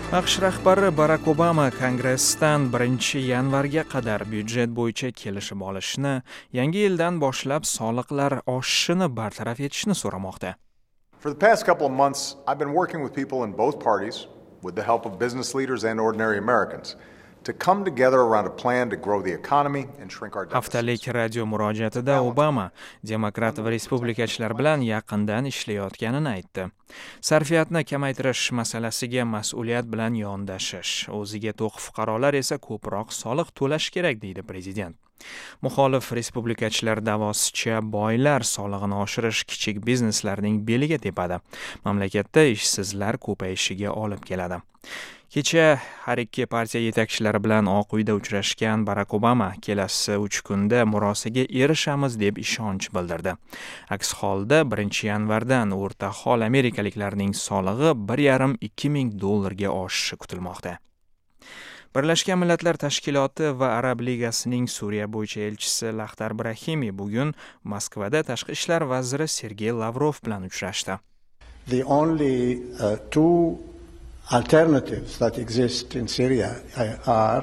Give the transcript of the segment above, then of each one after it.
AQSh rahbari Barack Obama Kongressdan 1-yanvarga qadar byudjet bo'yicha kelishib olishni, yangi yildan boshlab soliqlar oshishini bartaraf etishni so'ramoqda. For the past couple of months, I've been working with people in both parties, with the help of business leaders and ordinary Americans, to come together around a plan to grow the economy and shrink our deficits. Haftalik radio murojaatida Obama demokrat va respublikachilar bilan yaqindan ishlayotganini aytdi. Sarfiyatni kamaytirish masalasiga mas'uliyat bilan yondashish, o'ziga to'q fuqarolar esa ko'proq soliq to'lash kerak deydi prezident. Muxolif respublikachilar davosicha boylar solig'ini oshirish kichik bizneslarning beliga tepadi. Mamlakatda ishsizlar ko'payishiga olib keladi. Kecha har ikki partiya yetakchilari bilan Oq uyda uchrashgan Barack Obama kelasi 3 kunda murosaga erishamiz deb ishonch bildirdi. Aks holda 1-yanvardan o'rta hol amerikaliklarning solig'i $1,5–2 ming dollarga oshishi kutilmoqda. Birlashgan Millatlar Tashkiloti va Arab Ligasining Suriya bo'yicha elchisi Lahtar Brahimi bugun Moskvada tashqi ishlar vaziri Sergey Lavrov bilan uchrashdi. The only two alternatives that exist in Syria are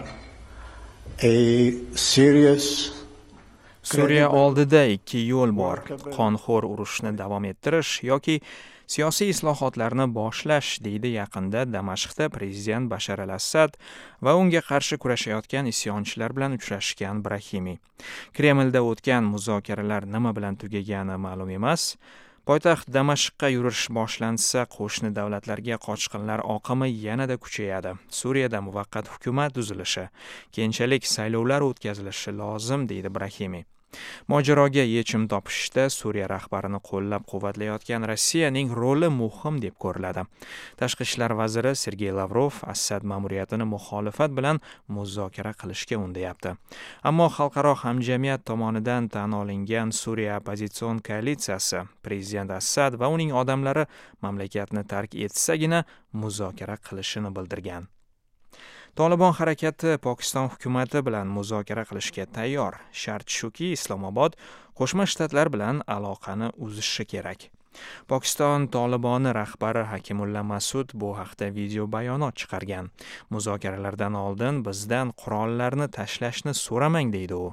a serious Suriya oldida ikki yo'l bor: qonxo'r urushni davom ettirish yoki siyosiy islohotlarni boshlash, deydi yaqinda Damashqda prezident Bashar al-Assad va unga qarshi kurashayotgan isyonchilar bilan uchrashgan Brahimi. Kremlda o'tgan muzokaralar nima bilan tugagani ma'lum emas. Poytaxt Damashqqa yurish boshlansa, qo'shni davlatlarga qochqinlar oqimi yanada kuchayadi. Suriyada muvaqqat hukumat tuzilishi, keyinchalik saylovlar o'tkazilishi lozim, deydi Brahimi. Mojaroga yechim topishda Suriya rahbarini qo'llab-quvvatlayotgan Rossiyaning roli muhim deb ko'riladi. Tashqi ishlar vaziri Sergey Lavrov Assad ma'muriyatini muxolifat bilan muzokara qilishga undayapti. Ammo xalqaro hamjamiyat tomonidan tan olingan Suriya opozitsion koalitsiyasi prezident Assad va uning odamlari mamlakatni tark etsagina muzokara qilishini bildirgan. Tolibon harakati Pokiston hukumati bilan muzokara qilishga tayyor. Shart shuki, Islomobod Qo'shma Shtatlar bilan aloqani uzishi kerak. Pokiston Toliboni rahbari Hakimulla Masud bu haqda video bayonot chiqargan. Muzokaralardan oldin bizdan qurollarni tashlashni so'ramang, deydi u.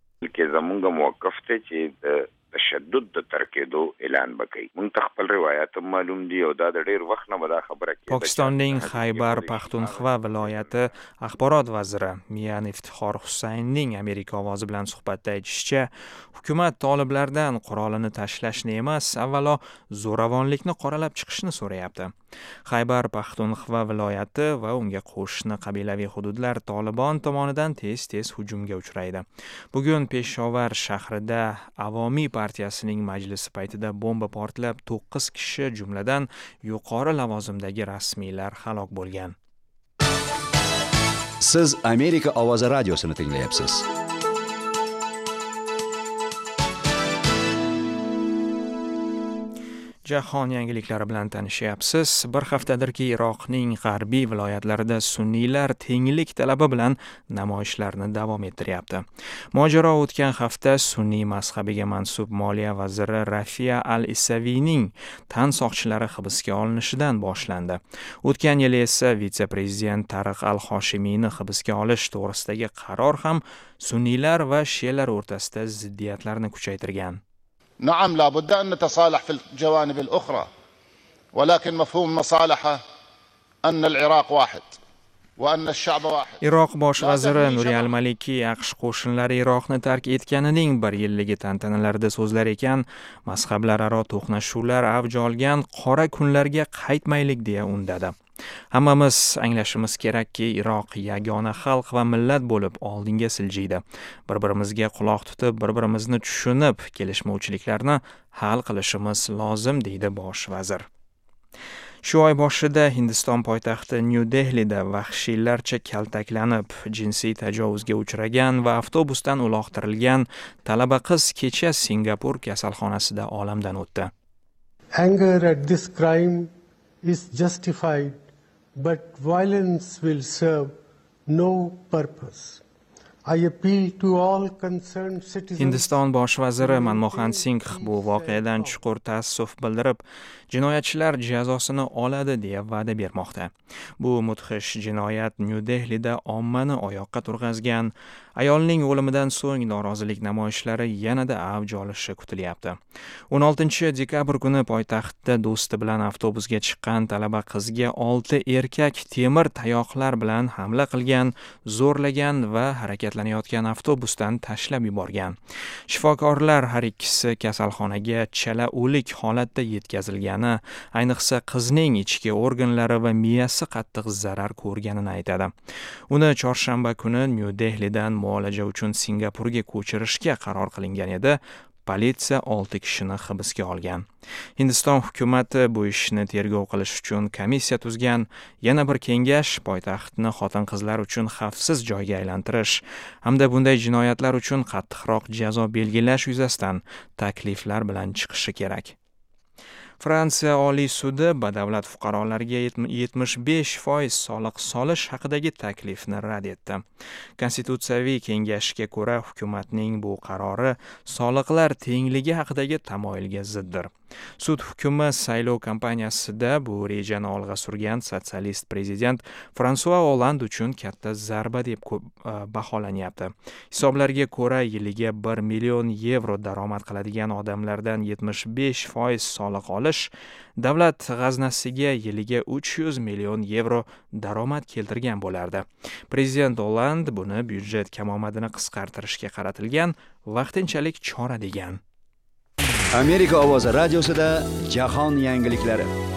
تشدد د ترکیدو اعلان وکړي. مونږ خپل روایت معلوم دي او دا د ډېر وخت نه به دا خبره کوي. Pokistonning Xaybar Paxtunxva viloyati axborot vaziri Miyan Iftixor Husaynning Amerika ovozi bilan suhbatda aytishicha, hukumat toliblardan qurolini tashlashni emas, avvalo zo'ravonlikni qoralab chiqishni so'rayapti. Xaybar Paxtunxva viloyati va unga qo'shni qabilaviy hududlar Tolibon tomonidan tez-tez hujumga uchraydi. Bugun Peshovar shahrida Avomiy partiyasining majlisi paytida bomba portlab 9 kishi, jumladan yuqori lavozimdagi rasmiylar halok bo'lgan. Siz Amerika ovozi radiosini tinglayapsiz. Jahon yangiliklari bilan tanishyapsiz. Bir haftadirki Iroqning g'arbiy viloyatlarida sunniylar tenglik talabi bilan namoyishlarni davom ettiryapti. Mojaro o'tgan hafta sunniy mazhabiga mansub moliya vaziri Rafia al-Isaviyning tan soqchilari hibsga olinishidan boshlandi. O'tgan yil esa vitse-prezident Tariq al-Hoshimiyni hibsga olish to'g'risidagi qaror ham sunniylar va shialar o'rtasida ziddiyatlarni kuchaytirgan. نعم لا بد أن نتصالح في الجوانب الأخرى ولكن مفهوم مصالحة أن العراق واحد وأن الشعب واحد. Iroq bosh vaziri Nuri al-Maliki AQSh qo'shinlari Iroqni tark etganining 1 yilligi tantanalarida so'zlar ekan, mazhablararo to'qnashuvlar avj olgan qora kunlarga qaytmaylik deya undadi. Hammamiz anglashimiz kerakki, Iroq yagona xalq va millat bo'lib oldinga siljiydi. Bir-birimizga quloq tutib, bir-birimizni tushunib, kelishmovchiliklarni hal qilishimiz lozim, deydi bosh vazir. Shu oy boshida Hindiston poytaxti New Delhida vahshiylarcha kaltaklanib, jinsiy tajovuzga uchragan va avtobusdan uloqtirilgan talaba qiz kecha Singapur kasalxonasida olamdan o'tdi. Anger at this crime is justified, but violence will serve no purpose. I appeal to all concerned citizens. Hindiston bosh vaziri Manmohan Singh bu voqeadan chuqur taassuf bildirib, jinoyatchilar jazosini oladi deya va'da bermoqda. Bu mudhish jinoyat Nyu-Dehlida ommani oyoqqa turg'azgan. Ayolning o'limidan so'ng norozilik namoyishlari yanada avj olishi kutilyapti. 16 dekabr kuni poytaxtda do'sti bilan avtobusga chiqqan talaba qizga 6 erkak temir tayoqlar bilan hamla qilgan, zo'rlagan va harakatlanayotgan avtobusdan tashlab yuborgan. Shifokorlar har ikkisi kasalxonaga chala o'lik holatda yetkazilgani, ayniqsa qizning ichki organlari va miyasi qattiq zarar ko'rganini aytadi. Uni chorshanba kuni Nyu-Dehlidan muolaja uchun Singapurga ko'chirishga qaror qilingan edi. Politsiya 6 kishini hibsga olgan. Hindiston hukumati bu ishni tergov qilish uchun komissiya tuzgan. Yana bir kengash poytaxtni xotin-qizlar uchun xavfsiz joyga aylantirish hamda bunday jinoyatlar uchun qattiqroq jazo belgilash yuzasidan takliflar bilan chiqishi kerak. Fransiya Oliy sudi badavlat fuqarolarga 75% soliq solish haqidagi taklifni rad etdi. Konstitutsiyaviy kengashga ko'ra hukumatning bu qarori soliqlar tengligi haqidagi tamoyilga ziddir. Sud hukumi saylov kampaniyasida bu rejani olg'a surgan sotsialist prezident François Hollande uchun katta zarba deb baholanyapti. Hisoblarga ko'ra, yiliga 1 million yevro daromad qiladigan odamlardan 75% soliq olish davlat g'aznasiga yiliga 300 million yevro daromad keltirgan bo'lardi. Prezident Hollande buni byudjet kamomadini qisqartirishga qaratilgan vaqtinchalik chora degan. Amerika ovozi radiosida jahon yangiliklari.